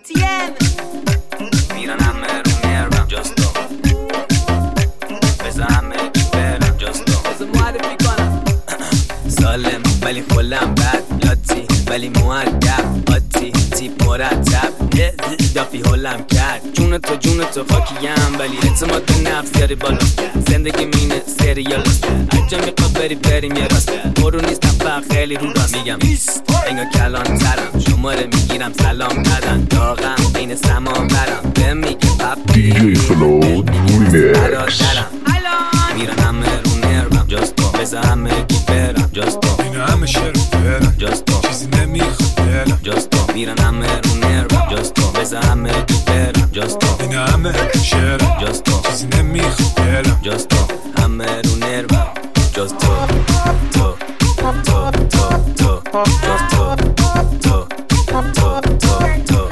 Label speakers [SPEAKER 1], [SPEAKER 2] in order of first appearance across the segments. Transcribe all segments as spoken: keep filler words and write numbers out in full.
[SPEAKER 1] تی ام میرن همه رو نرم جاستو بزا همه برم جاستو بزا معرفی کنم سالم ولی خلم بد لاتی ولی مؤدب آتی تیپ مرتب دافی هلم کرد جون تو جون تو خاکیم ولی اعتماد به نفس یاری بالا زندگی مینه سریال هرجا میخواد بری بریم یه راست برو نیستم فقط خیلی رو راست میگم انگا کلان ترم شماره میگیرم سلام ندن داغم این سمان برم بهم میگه پاپی
[SPEAKER 2] دی جی فلو ریمیکس
[SPEAKER 1] میرن همه رو نرم جاستو بزا همه گی برم جاستو
[SPEAKER 3] اینا همه شعر برم
[SPEAKER 1] جاستو
[SPEAKER 3] چیزی نمیخواد دلم
[SPEAKER 1] جاستو میرن همه رو نرم جاستو بزا همه گی برم جاستو
[SPEAKER 3] اینا همه شعر
[SPEAKER 1] جاستو
[SPEAKER 3] چیزی نمیخواد دلم
[SPEAKER 1] جاستو همه رو نرم جاستو تو تو تو تو جاستو تو تو تو تو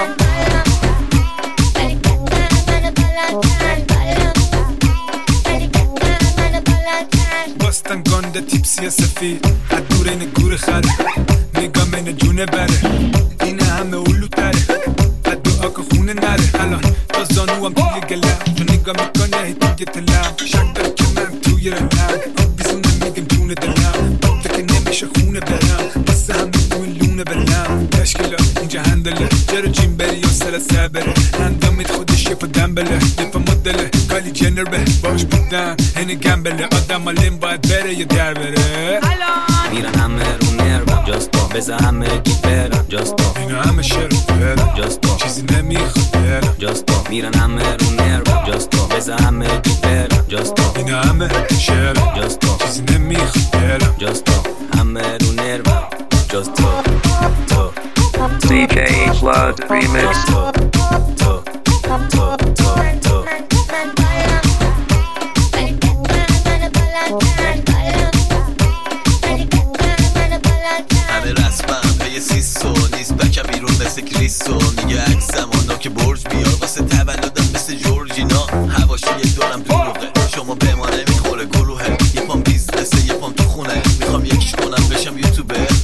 [SPEAKER 3] باستن گانده تیپسی سفید از دور این گور خره نگام این جونه بره این همه اولو تره از دعا که خونه نره الان تا زانو هم توی گلم چون نگاه میکنه هی توی تلم شک داره که من توی رلم بیزونه میگم جونه دلم بابته که نمیشه خونه برم بسه همه تو این لونه بلم تشکیلا اینجا هندله جرو جیم بری یا سر سبره هندامید خودش یه پا دنبله یه پا مدله کالی جنر به باش بودن هنه گمبله آدم الان باید بره یا در بره
[SPEAKER 1] میرن همه رو نرم جاستو بزا همه گی برم جاستو
[SPEAKER 3] اینا همه شعر برم
[SPEAKER 1] جاستو
[SPEAKER 3] چیزی نمیخواد دلم
[SPEAKER 1] جاستو میرن همه رو نرم جاستو بزا همه گی برم جاستو
[SPEAKER 3] اینا همه شعر
[SPEAKER 1] جاستو
[SPEAKER 3] چیزی نمیخواد دلم
[SPEAKER 1] جاستو همه رو نرم جاستو تو
[SPEAKER 4] دی جی Flood Remix.
[SPEAKER 1] تو تو تو تو تو
[SPEAKER 5] همه رسمم پی سیسو نیست بکم بیرون مثل کریسو میگه عکسم آنا که برج بیار واسه تولدم مثل جورجینا هواشو یه دورم دروغه شما به ما نمیخوره گروهه یه پام بیزنسه یه پام تو خونه میخوام یکیش کنم بشم یوتیوبر